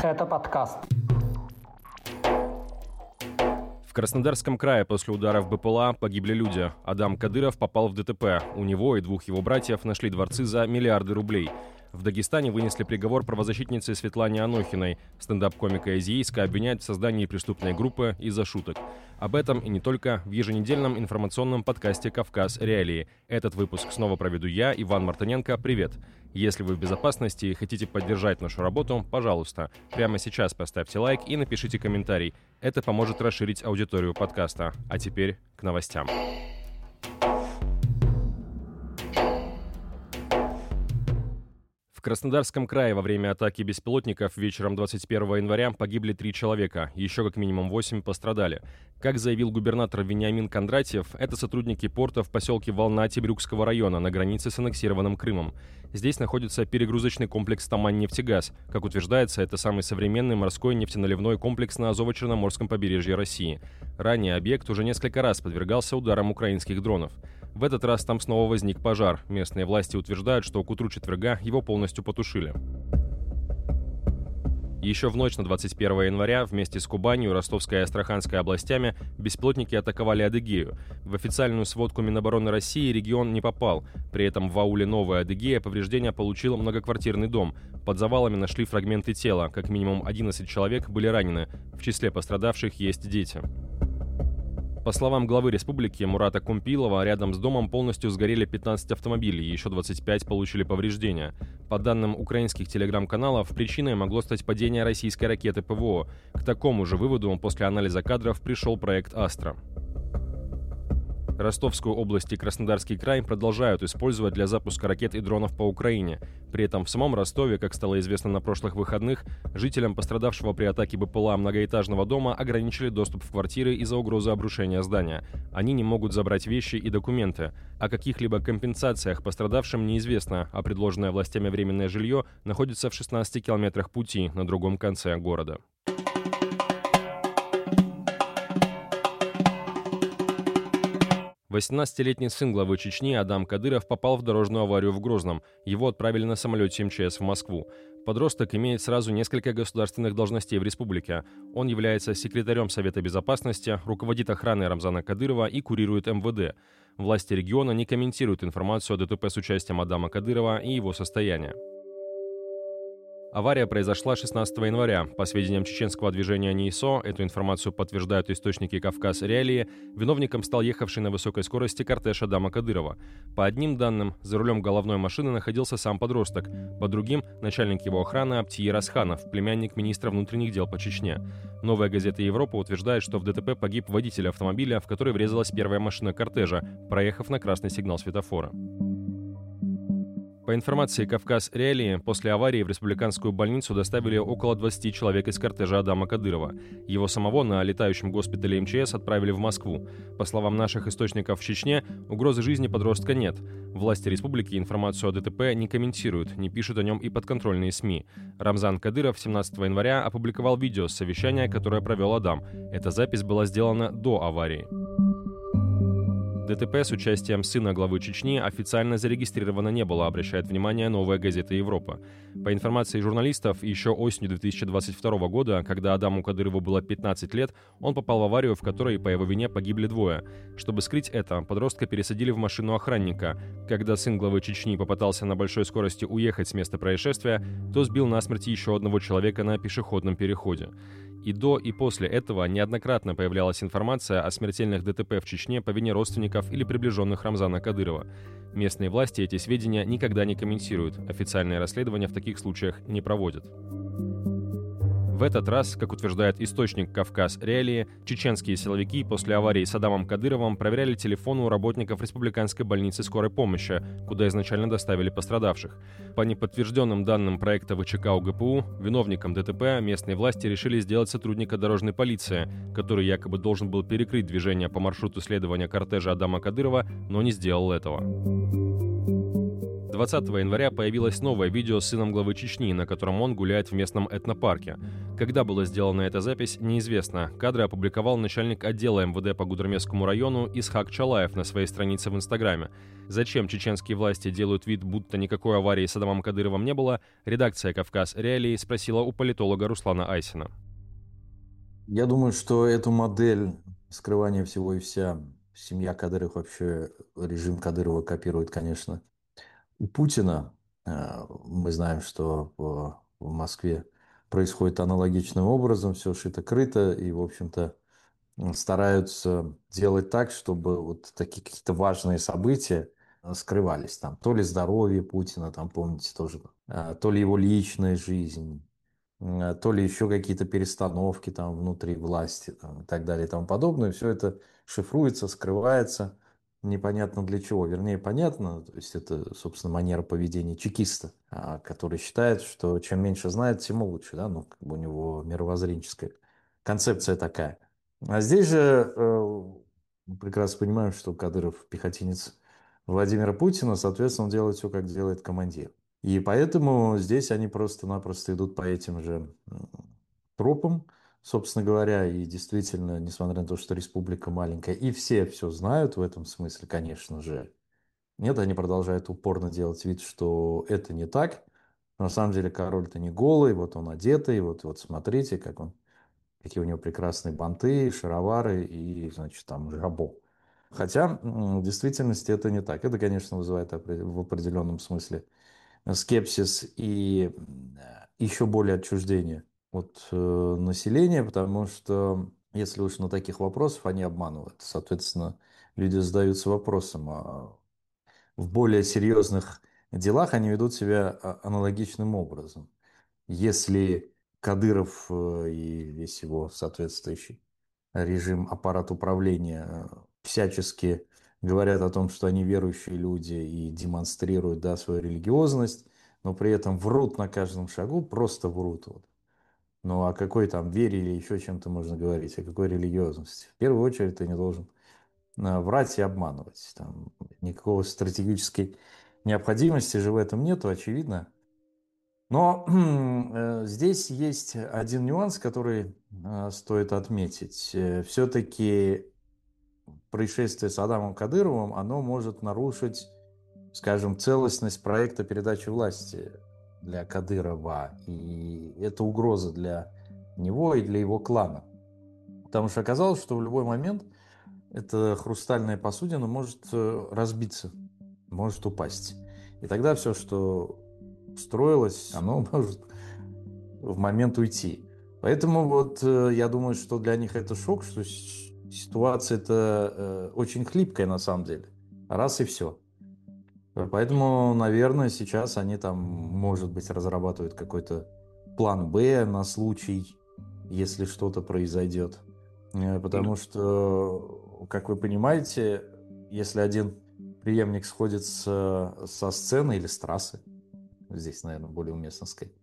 Это подкаст. В Краснодарском крае после ударов БПЛА погибли люди. Адам Кадыров попал в ДТП. У него и двух его братьев нашли дворцы за миллиарды рублей. В Дагестане вынесли приговор правозащитнице Светлане Анохиной. Стендап-комика из Ейска обвиняют в создании преступной группы из-за шуток. Об этом и не только в еженедельном информационном подкасте «Кавказ. Реалии». Этот выпуск снова проведу я, Иван Мартыненко. Привет! Если вы в безопасности и хотите поддержать нашу работу, пожалуйста, прямо сейчас поставьте лайк и напишите комментарий. Это поможет расширить аудиторию подкаста. А теперь к новостям. В Краснодарском крае во время атаки беспилотников вечером 21 января погибли 3 человека, еще как минимум 8 пострадали. Как заявил губернатор Вениамин Кондратьев, это сотрудники порта в поселке Волнати Брюкского района на границе с аннексированным Крымом. Здесь находится перегрузочный комплекс «Тамань-нефтегаз». Как утверждается, это самый современный морской нефтеналивной комплекс на Азово-Черноморском побережье России. Ранее объект уже несколько раз подвергался ударам украинских дронов. В этот раз там снова возник пожар. Местные власти утверждают, что к утру четверга его полностью потушили. Еще в ночь на 21 января вместе с Кубанью, Ростовской и Астраханской областями беспилотники атаковали Адыгею. В официальную сводку Минобороны России регион не попал. При этом в ауле Новая Адыгея повреждения получил многоквартирный дом. Под завалами нашли фрагменты тела. Как минимум 11 человек были ранены. В числе пострадавших есть дети. По словам главы республики Мурата Кумпилова, рядом с домом полностью сгорели 15 автомобилей, еще 25 получили повреждения. По данным украинских телеграм-каналов, причиной могло стать падение российской ракеты ПВО. К такому же выводу после анализа кадров пришел проект «Астра». Ростовскую область и Краснодарский край продолжают использовать для запуска ракет и дронов по Украине. При этом в самом Ростове, как стало известно на прошлых выходных, жителям пострадавшего при атаке БПЛА многоэтажного дома ограничили доступ в квартиры из-за угрозы обрушения здания. Они не могут забрать вещи и документы. О каких-либо компенсациях пострадавшим неизвестно, а предложенное властями временное жилье находится в 16 километрах пути на другом конце города. Восемнадцатилетний сын главы Чечни Адам Кадыров попал в дорожную аварию в Грозном. Его отправили на самолете МЧС в Москву. Подросток имеет сразу несколько государственных должностей в республике. Он является секретарем Совета Безопасности, руководит охраной Рамзана Кадырова и курирует МВД. Власти региона не комментируют информацию о ДТП с участием Адама Кадырова и его состояния. Авария произошла 16 января. По сведениям чеченского движения НИИСО, эту информацию подтверждают источники «Кавказ. Реалии», виновником стал ехавший на высокой скорости кортеж Адама Кадырова. По одним данным, за рулем головной машины находился сам подросток. По другим, начальник его охраны Аптиер Асханов, племянник министра внутренних дел по Чечне. Новая газета «Европа» утверждает, что в ДТП погиб водитель автомобиля, в который врезалась первая машина кортежа, проехав на красный сигнал светофора. По информации «Кавказ. Реалии», после аварии в республиканскую больницу доставили около 20 человек из кортежа Адама Кадырова. Его самого на летающем госпитале МЧС отправили в Москву. По словам наших источников в Чечне, угрозы жизни подростка нет. Власти республики информацию о ДТП не комментируют, не пишут о нем и подконтрольные СМИ. Рамзан Кадыров 17 января опубликовал видео с совещания, которое провел Адам. Эта запись была сделана до аварии. ДТП с участием сына главы Чечни официально зарегистрировано не было, обращает внимание «Новая газета Европа». По информации журналистов, еще осенью 2022 года, когда Адаму Кадырову было 15 лет, он попал в аварию, в которой по его вине погибли двое. Чтобы скрыть это, подростка пересадили в машину охранника. Когда сын главы Чечни попытался на большой скорости уехать с места происшествия, то сбил насмерть еще одного человека на пешеходном переходе. И до, и после этого неоднократно появлялась информация о смертельных ДТП в Чечне по вине родственников или приближенных Рамзана Кадырова. Местные власти эти сведения никогда не комментируют, официальные расследования в таких случаях не проводят. В этот раз, как утверждает источник «Кавказ. Реалии», чеченские силовики после аварии с Адамом Кадыровым проверяли телефоны у работников республиканской больницы скорой помощи, куда изначально доставили пострадавших. По неподтвержденным данным проекта ВЧК УГПУ, виновником ДТП местные власти решили сделать сотрудника дорожной полиции, который якобы должен был перекрыть движение по маршруту следования кортежа Адама Кадырова, но не сделал этого. 20 января появилось новое видео с сыном главы Чечни, на котором он гуляет в местном этнопарке. Когда была сделана эта запись, неизвестно. Кадры опубликовал начальник отдела МВД по Гудермесскому району Исхак Чалаев на своей странице в Инстаграме. Зачем чеченские власти делают вид, будто никакой аварии с Адамом Кадыровым не было, редакция «Кавказ Реалии» спросила у политолога Руслана Айсина. Я думаю, что эту модель скрывания всего и вся семья Кадыровых, вообще режим Кадырова копирует, конечно, у Путина. Мы знаем, что в Москве происходит аналогичным образом, все шито-крыто, и, в общем-то, стараются делать так, чтобы вот такие какие-то важные события скрывались там. То ли здоровье Путина, там, помните, тоже, то ли его личная жизнь, то ли еще какие-то перестановки там внутри власти там, и так далее и тому подобное. Все это шифруется, скрывается, непонятно для чего. Вернее, понятно, то есть это, собственно, манера поведения чекиста, который считает, что чем меньше знает, тем лучше, да, ну, как бы у него мировоззренческая концепция такая. А здесь же мы прекрасно понимаем, что Кадыров пехотинец Владимира Путина, соответственно, он делает все, как делает командир. И поэтому здесь они просто-напросто идут по этим же тропам, собственно говоря, и действительно, несмотря на то, что республика маленькая, и все знают в этом смысле, конечно же, нет, они продолжают упорно делать вид, что это не так. Но на самом деле король-то не голый, вот он одетый, вот смотрите, какие у него прекрасные банты, шаровары и, значит, там жабо. Хотя в действительности это не так. Это, конечно, вызывает в определенном смысле скепсис и еще более отчуждение от населения, потому что если уж на таких вопросах они обманывают, соответственно, люди задаются вопросом, а в более серьезных делах они ведут себя аналогичным образом. Если Кадыров и весь его соответствующий режим, аппарат управления всячески говорят о том, что они верующие люди и демонстрируют, да, свою религиозность, но при этом врут на каждом шагу, просто врут. Вот. Ну о какой там вере или еще чем-то можно говорить, о какой религиозности? В первую очередь ты не должен врать и обманывать. Там никакого стратегической необходимости же в этом нету, очевидно. Но здесь есть один нюанс, который стоит отметить. Все-таки происшествие с Адамом Кадыровым, оно может нарушить, скажем, целостность проекта передачи власти для Кадырова. И это угроза для него и для его клана. Потому что оказалось, что в любой момент эта хрустальная посудина может разбиться, может упасть. И тогда все, что строилось, оно может в момент уйти. Поэтому вот я думаю, что для них это шок, что ситуация это очень хлипкая на самом деле. Раз и все. Поэтому, наверное, сейчас они там, может быть, разрабатывают какой-то план Б на случай, если что-то произойдет. Потому что, как вы понимаете, если один преемник сходит со сцены или с трассы, здесь, наверное, более уместно сказать,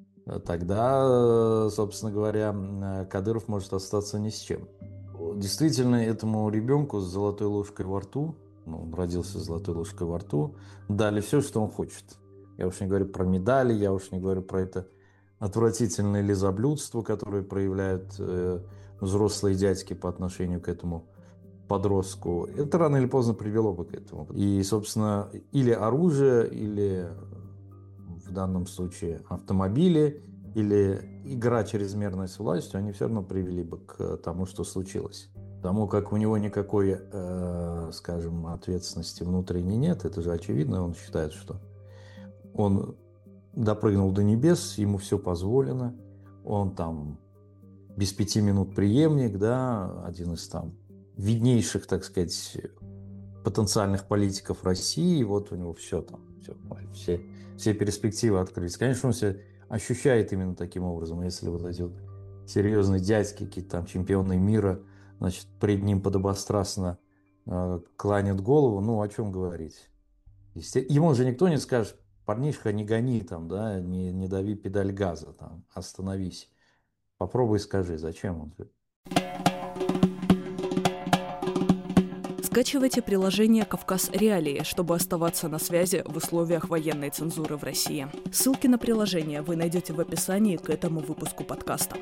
тогда, собственно говоря, Кадыров может остаться ни с чем. Действительно, этому ребенку с золотой ложкой во рту, ну, он родился с золотой ложкой во рту, дали все, что он хочет. Я уж не говорю про медали, я уж не говорю про это отвратительное лизоблюдство, которое проявляют взрослые дядьки по отношению к этому подростку. Это рано или поздно привело бы к этому. И, собственно, или оружие, или в данном случае автомобили, или игра чрезмерной с властью, они все равно привели бы к тому, что случилось. Потому как у него никакой, скажем, ответственности внутренней нет, это же очевидно, он считает, что он допрыгнул до небес, ему все позволено, он там без 5 минут преемник, да, один из там виднейших, так сказать, потенциальных политиков России, вот у него все там, все перспективы открылись. Конечно, он себя ощущает именно таким образом, если вот эти вот серьезные дядьки, какие-то там чемпионы мира, значит, пред ним подобострастно кланят голову, ну, о чем говорить. Ему же никто не скажет, парнишка, не гони там, да, не дави педаль газа, там, остановись. Попробуй скажи, зачем он? Скачивайте приложение «Кавказ Реалии», чтобы оставаться на связи в условиях военной цензуры в России. Ссылки на приложение вы найдете в описании к этому выпуску подкаста.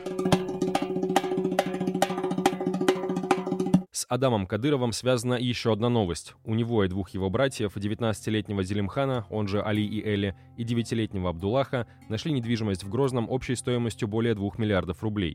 С Адамом Кадыровым связана еще одна новость. У него и двух его братьев, 19-летнего Зелимхана, он же Али и Эли, и 9-летнего Абдуллаха, нашли недвижимость в Грозном общей стоимостью более 2 миллиардов рублей.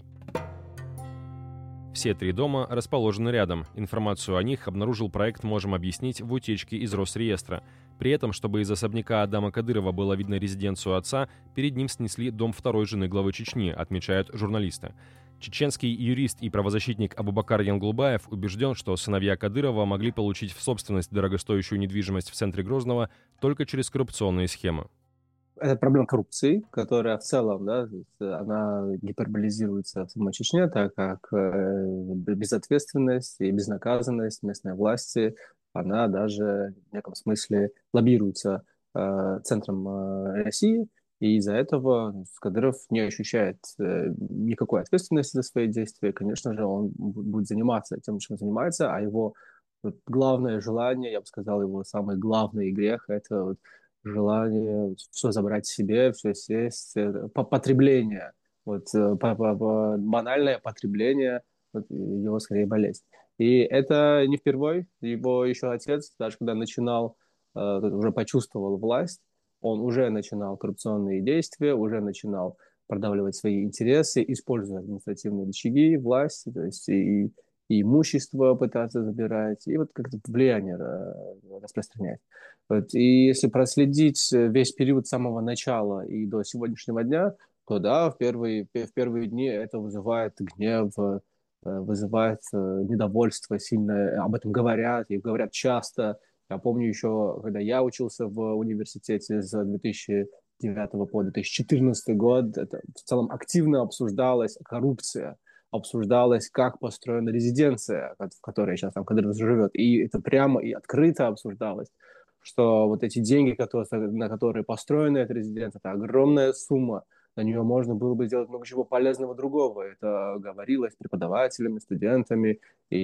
Все три дома расположены рядом. Информацию о них обнаружил проект «Можем объяснить» в утечке из Росреестра. При этом, чтобы из особняка Адама Кадырова было видно резиденцию отца, перед ним снесли дом второй жены главы Чечни, отмечают журналисты. Чеченский юрист и правозащитник Абубакар Янглубаев убежден, что сыновья Кадырова могли получить в собственность дорогостоящую недвижимость в центре Грозного только через коррупционные схемы. Это проблема коррупции, которая в целом, да, она гиперболизируется в самой Чечне, так как безответственность и безнаказанность местной власти, она даже в неком смысле лоббируется центром России, и из-за этого Кадыров не ощущает никакой ответственности за свои действия. Конечно же, он будет заниматься тем, чем занимается, а его главное желание, я бы сказал, его самый главный грех – это желание все забрать себе, все съесть, потребление, банальное потребление, его скорее болезнь. И это не впервой, его еще отец, даже когда начинал, уже почувствовал власть, он уже начинал коррупционные действия, уже начинал продавливать свои интересы, используя административные рычаги, власть, то есть и имущество пытаться забирать, и вот как-то влияние распространять. Вот. И если проследить весь период с самого начала и до сегодняшнего дня, то да, в первые дни это вызывает гнев, вызывает недовольство сильно, об этом говорят, и говорят часто. Я помню еще, когда я учился в университете с 2009 по 2014 год, это в целом активно обсуждалась коррупция, обсуждалось, как построена резиденция, в которой сейчас там Кадыров живет, и это прямо и открыто обсуждалось, что вот эти деньги, на которые построена эта резиденция, это огромная сумма, на нее можно было бы сделать много чего полезного другого. Это говорилось преподавателями, студентами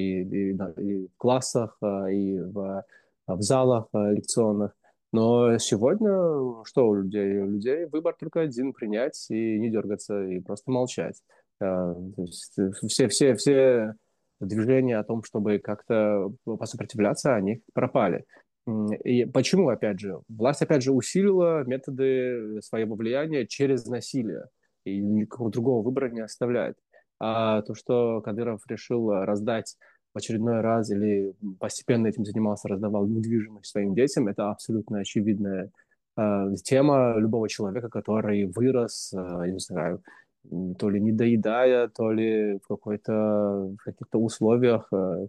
и в классах, и в залах залах Но сегодня что у людей? У людей выбор только один – принять и не дергаться, и просто молчать. То есть все движения о том, чтобы как-то посопротивляться, они пропали. И почему, опять же? Власть, опять же, усилила методы своего влияния через насилие. И никакого другого выбора не оставляет. А то, что Кадыров решил раздать в очередной раз или постепенно этим занимался, раздавал недвижимость своим детям, это абсолютно очевидная тема любого человека, который вырос, я не знаю, то ли не доедая, то ли в каких-то условиях.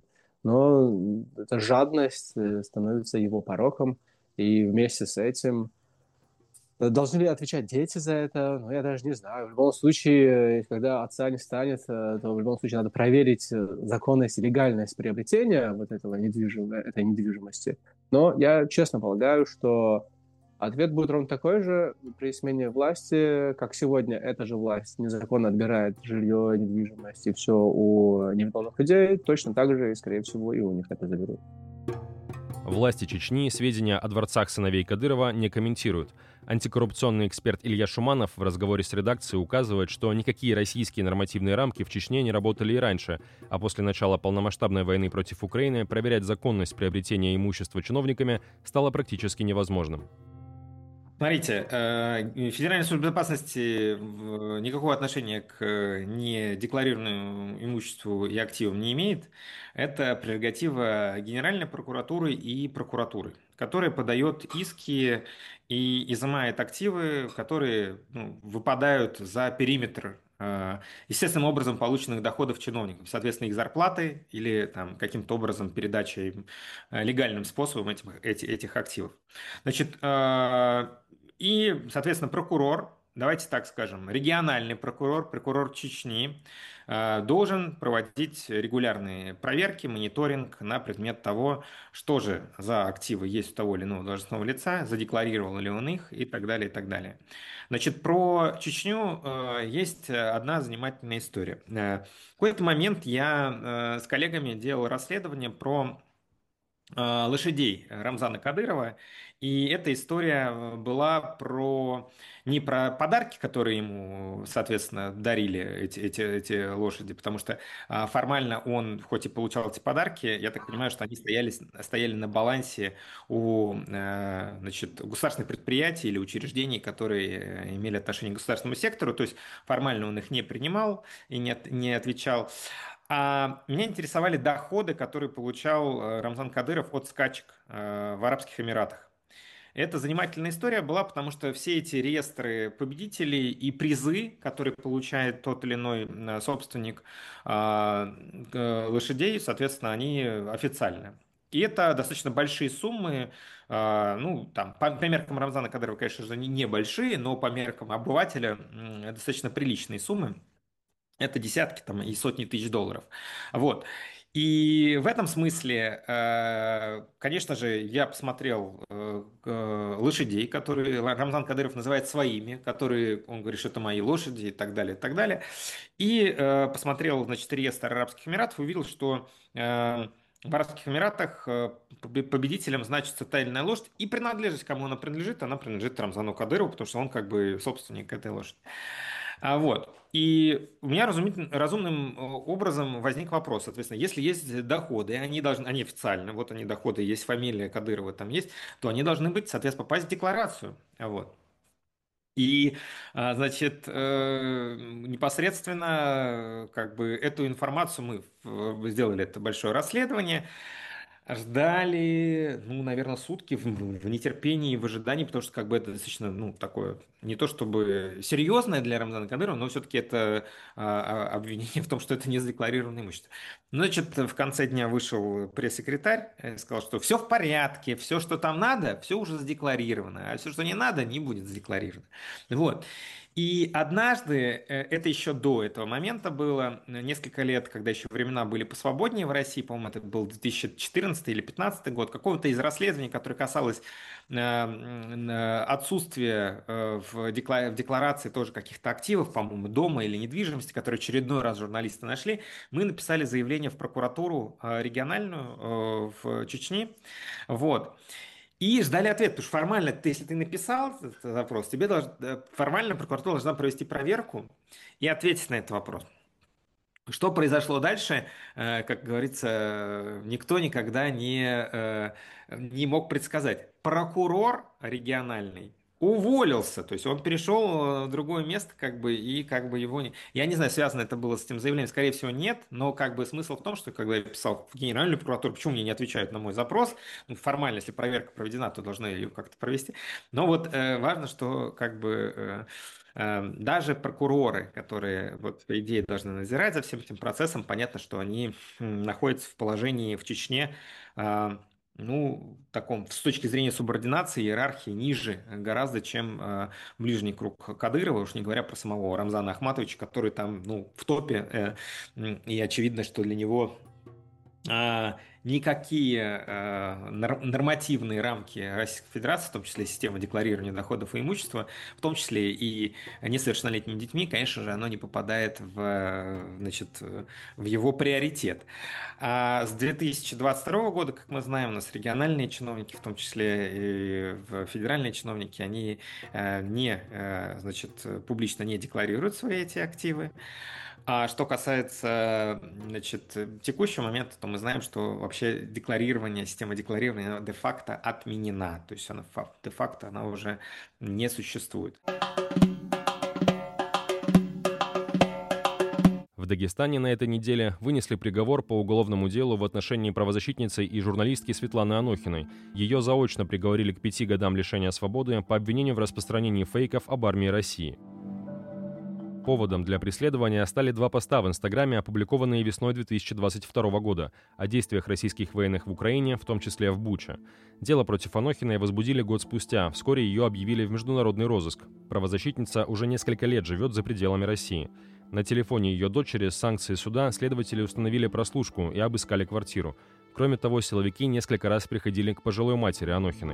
Но эта жадность становится его пороком, и вместе с этим должны ли отвечать дети за это? Ну, я даже не знаю. В любом случае, когда отца не станет, то в любом случае надо проверить законность и легальность приобретения этой недвижимости. Но я честно полагаю, что ответ будет ровно такой же при смене власти, как сегодня эта же власть незаконно отбирает жилье, недвижимость и все у невиновных людей, точно так же, и, скорее всего, и у них это заберут. Власти Чечни сведения о дворцах сыновей Кадырова не комментируют. Антикоррупционный эксперт Илья Шуманов в разговоре с редакцией указывает, что никакие российские нормативные рамки в Чечне не работали и раньше, а после начала полномасштабной войны против Украины проверять законность приобретения имущества чиновниками стало практически невозможным. Смотрите, Федеральная служба безопасности никакого отношения к недекларированному имуществу и активам не имеет. Это прерогатива Генеральной прокуратуры и прокуратуры, которая подает иски и изымает активы, которые выпадают за периметр естественным образом полученных доходов чиновников, соответственно, их зарплаты или там, каким-то образом передача им легальным способом этих активов. Значит, и, соответственно, прокурор, давайте так скажем, региональный прокурор, прокурор Чечни, должен проводить регулярные проверки, мониторинг на предмет того, что же за активы есть у того или иного должностного лица, задекларировал ли он их и так далее, и так далее. Значит, про Чечню есть одна занимательная история. В какой-то момент я с коллегами делал расследование про лошадей Рамзана Кадырова. И эта история была не про подарки, которые ему, соответственно, дарили эти лошади, потому что формально он, хоть и получал эти подарки, я так понимаю, что они стояли на балансе у значит, государственных предприятий или учреждений, которые имели отношение к государственному сектору, то есть формально он их не принимал и не отвечал. А меня интересовали доходы, которые получал Рамзан Кадыров от скачек в Арабских Эмиратах. Это занимательная история была, потому что все эти реестры победителей и призы, которые получает тот или иной собственник лошадей, соответственно, они официальны. И это достаточно большие суммы, ну, там, по меркам Рамзана Кадырова, конечно же, не большие, но по меркам обывателя достаточно приличные суммы. Это десятки там, и сотни тысяч долларов. Вот. И в этом смысле, конечно же, я посмотрел лошадей, которые Рамзан Кадыров называет своими, которые, он говорит, что это мои лошади и так далее, и так далее. И посмотрел, значит, реестр Арабских Эмиратов, увидел, что в Арабских Эмиратах победителем значится та или иная лошадь, и принадлежность, кому она принадлежит Рамзану Кадырову, потому что он как бы собственник этой лошади. Вот. И у меня разумным образом возник вопрос, соответственно, если есть доходы, они официальны, вот они доходы, есть фамилия Кадырова там есть, то они должны быть, соответственно, попасть в декларацию. Вот. И, значит, непосредственно как бы эту информацию мы сделали это большое расследование, ждали, ну, наверное, сутки в нетерпении, в ожидании, потому что как бы это достаточно, ну, такое, не то чтобы серьезное для Рамзана Кадырова, но все-таки это обвинение в том, что это не задекларированное имущество. Значит, в конце дня вышел пресс-секретарь, сказал, что все в порядке, все, что там надо, все уже задекларировано, а все, что не надо, не будет задекларировано. Вот. И однажды, это еще до этого момента было, несколько лет, когда еще времена были посвободнее в России, по-моему, это был 2014 или 2015 год, какого-то из расследований, которое касалось отсутствия в декларации тоже каких-то активов, по-моему, дома или недвижимости, которые очередной раз журналисты нашли, мы написали заявление в прокуратуру региональную в Чечне. Вот. И ждали ответ, потому что формально, если ты написал этот запрос, формально прокуратура должна провести проверку и ответить на этот вопрос. Что произошло дальше, как говорится, никто никогда не мог предсказать. Прокурор региональный уволился, то есть он перешел в другое место, как бы, и как бы его не... Я не знаю, связано это было с этим заявлением, скорее всего, нет, но как бы смысл в том, что когда я писал в Генеральную прокуратуру, почему мне не отвечают на мой запрос, ну, формально, если проверка проведена, то должны ее как-то провести, но вот важно, что как бы... Даже прокуроры, которые, вот, по идее, должны надзирать за всем этим процессом, понятно, что они находятся в положении в Чечне, ну, таком, с точки зрения субординации, иерархии, ниже гораздо, чем ближний круг Кадырова, уж не говоря про самого Рамзана Ахматовича, который там, ну, в топе, и очевидно, что для него никакие нормативные рамки Российской Федерации, в том числе система декларирования доходов и имущества, в том числе и несовершеннолетними детьми, конечно же, оно не попадает значит, в его приоритет. А с 2022 года, как мы знаем, у нас региональные чиновники, в том числе и федеральные чиновники, они значит, публично не декларируют свои эти активы. А что касается, значит, текущего момента, то мы знаем, что вообще система декларирования де-факто отменена. То есть она де-факто она уже не существует. В Дагестане на этой неделе вынесли приговор по уголовному делу в отношении правозащитницы и журналистки Светланы Анохиной. Ее заочно приговорили к 5 годам лишения свободы по обвинению в распространении фейков об армии России. Поводом для преследования стали 2 поста в Инстаграме, опубликованные весной 2022 года, о действиях российских военных в Украине, в том числе в Буче. Дело против Анохиной возбудили год спустя, вскоре ее объявили в международный розыск. Правозащитница уже несколько лет живет за пределами России. На телефоне ее дочери с санкцией суда следователи установили прослушку и обыскали квартиру. Кроме того, силовики несколько раз приходили к пожилой матери Анохиной.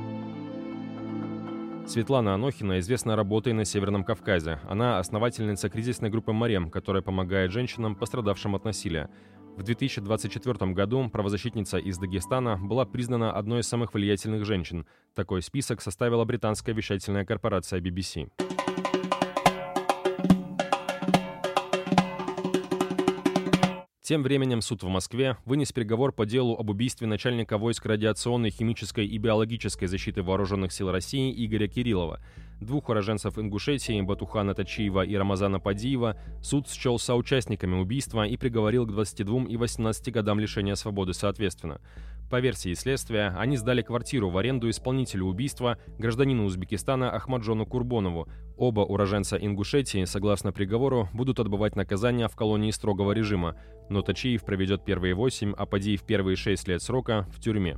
Светлана Анохина известна работой на Северном Кавказе. Она основательница кризисной группы «Марем», которая помогает женщинам, пострадавшим от насилия. В 2024 году правозащитница из Дагестана была признана одной из самых влиятельных женщин. Такой список составила британская вещательная корпорация BBC. Тем временем суд в Москве вынес приговор по делу об убийстве начальника войск радиационной, химической и биологической защиты вооруженных сил России Игоря Кириллова. Двух уроженцев Ингушетии, Батухана Тачиева и Рамазана Падиева, суд счел соучастниками убийства и приговорил к 22 и 18 годам лишения свободы соответственно. По версии следствия, они сдали квартиру в аренду исполнителю убийства, гражданину Узбекистана Ахмаджону Курбонову. Оба уроженца Ингушетии, согласно приговору, будут отбывать наказание в колонии строгого режима, но Тачиев проведет первые 8, а Падиев первые 6 лет срока в тюрьме.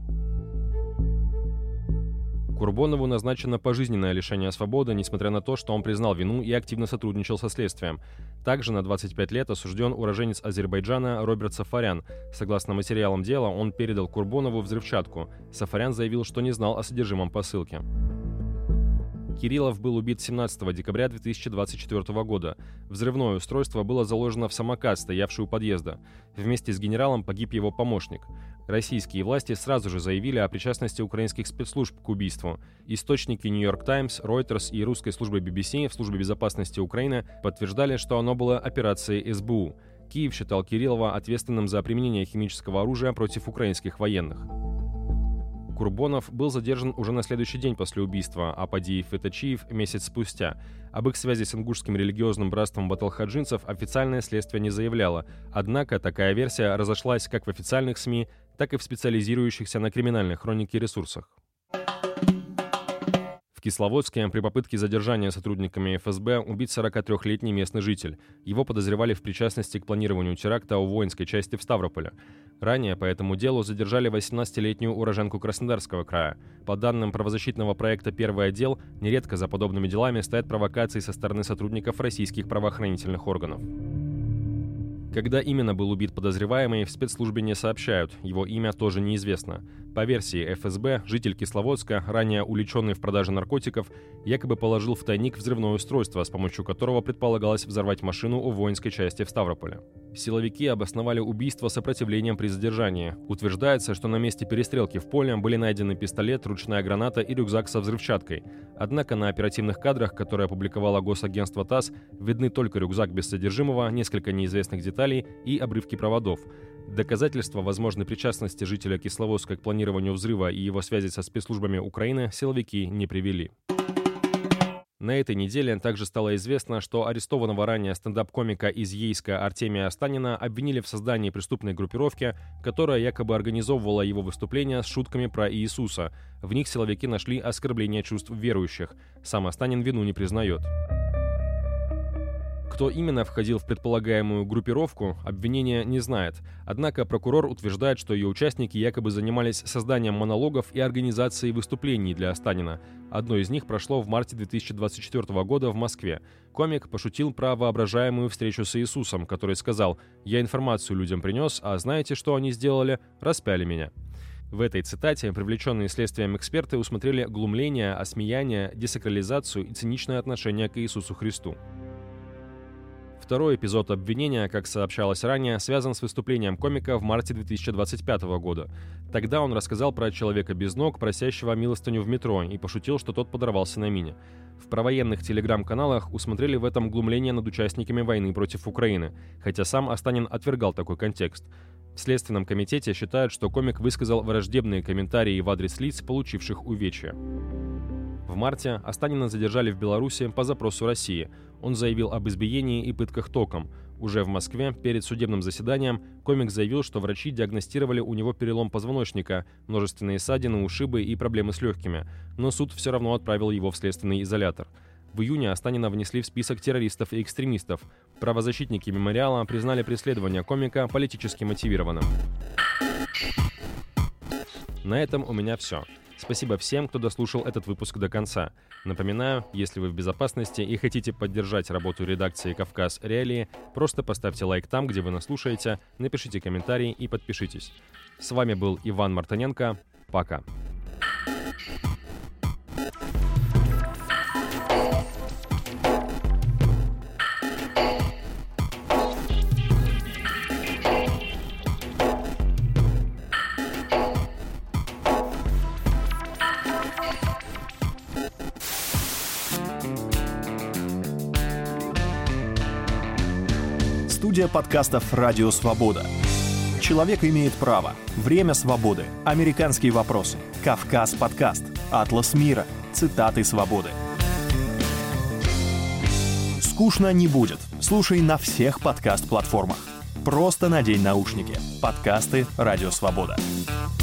Курбонову назначено пожизненное лишение свободы, несмотря на то, что он признал вину и активно сотрудничал со следствием. Также на 25 лет осужден уроженец Азербайджана Роберт Сафарян. Согласно материалам дела, он передал Курбонову взрывчатку. Сафарян заявил, что не знал о содержимом посылки. Кириллов был убит 17 декабря 2024 года. Взрывное устройство было заложено в самокат, стоявший у подъезда. Вместе с генералом погиб его помощник. Российские власти сразу же заявили о причастности украинских спецслужб к убийству. Источники New York Times, Reuters и русской службы BBC в Службе безопасности Украины подтверждали, что оно было операцией СБУ. Киев считал Кириллова ответственным за применение химического оружия против украинских военных. Курбонов был задержан уже на следующий день после убийства, а Падиев и Тачиев месяц спустя. Об их связи с ингушским религиозным братством баталхаджинцев официальное следствие не заявляло, однако такая версия разошлась как в официальных СМИ, так и в специализирующихся на криминальной хронике ресурсах. В Кисловодске при попытке задержания сотрудниками ФСБ убит 43-летний местный житель. Его подозревали в причастности к планированию теракта у воинской части в Ставрополе. Ранее по этому делу задержали 18-летнюю уроженку Краснодарского края. По данным правозащитного проекта «Первый отдел», нередко за подобными делами стоят провокации со стороны сотрудников российских правоохранительных органов. Когда именно был убит подозреваемый, в спецслужбе не сообщают, его имя тоже неизвестно. По версии ФСБ, житель Кисловодска, ранее увлеченный в продаже наркотиков, якобы положил в тайник взрывное устройство, с помощью которого предполагалось взорвать машину у воинской части в Ставрополе. Силовики обосновали убийство сопротивлением при задержании. Утверждается, что на месте перестрелки в поле были найдены пистолет, ручная граната и рюкзак со взрывчаткой. Однако на оперативных кадрах, которые опубликовало госагентство ТАСС, видны только рюкзак без содержимого, несколько неизвестных деталей и обрывки проводов. Доказательства возможной причастности жителя Кисловодска к планированию взрыва и его связи со спецслужбами Украины силовики не привели. На этой неделе также стало известно, что арестованного ранее стендап-комика из Ейска Артемия Останина обвинили в создании преступной группировки, которая якобы организовывала его выступления с шутками про Иисуса. В них силовики нашли оскорбление чувств верующих. Сам Останин вину не признает. Кто именно входил в предполагаемую группировку, обвинение не знает. Однако прокурор утверждает, что ее участники якобы занимались созданием монологов и организацией выступлений для Останина. Одно из них прошло в марте 2024 года в Москве. Комик пошутил про воображаемую встречу с Иисусом, который сказал: «Я информацию людям принес, а знаете, что они сделали? Распяли меня». В этой цитате привлеченные следствием эксперты усмотрели глумление, осмеяние, десакрализацию и циничное отношение к Иисусу Христу. Второй эпизод обвинения, как сообщалось ранее, связан с выступлением комика в марте 2025 года. Тогда он рассказал про человека без ног, просящего милостыню в метро, и пошутил, что тот подорвался на мине. В провоенных телеграм-каналах усмотрели в этом глумление над участниками войны против Украины, хотя сам Останин отвергал такой контекст. В Следственном комитете считают, что комик высказал враждебные комментарии в адрес лиц, получивших увечья. В марте Останина задержали в Беларуси по запросу России. Он заявил об избиении и пытках током. Уже в Москве перед судебным заседанием комик заявил, что врачи диагностировали у него перелом позвоночника, множественные ссадины, ушибы и проблемы с легкими, но суд все равно отправил его в следственный изолятор. В июне Останина внесли в список террористов и экстремистов. Правозащитники мемориала признали преследование комика политически мотивированным. На этом у меня все. Спасибо всем, кто дослушал этот выпуск до конца. Напоминаю, если вы в безопасности и хотите поддержать работу редакции «Кавказ Реалии», просто поставьте лайк там, где вы нас слушаете, напишите комментарий и подпишитесь. С вами был Иван Мартыненко. Пока. Студия подкастов «Радио Свобода». «Человек имеет право», «Время свободы», «Американские вопросы», «Кавказ подкаст», «Атлас мира», «Цитаты свободы». Скучно не будет. Слушай на всех подкаст-платформах. Просто надень наушники. Подкасты «Радио Свобода».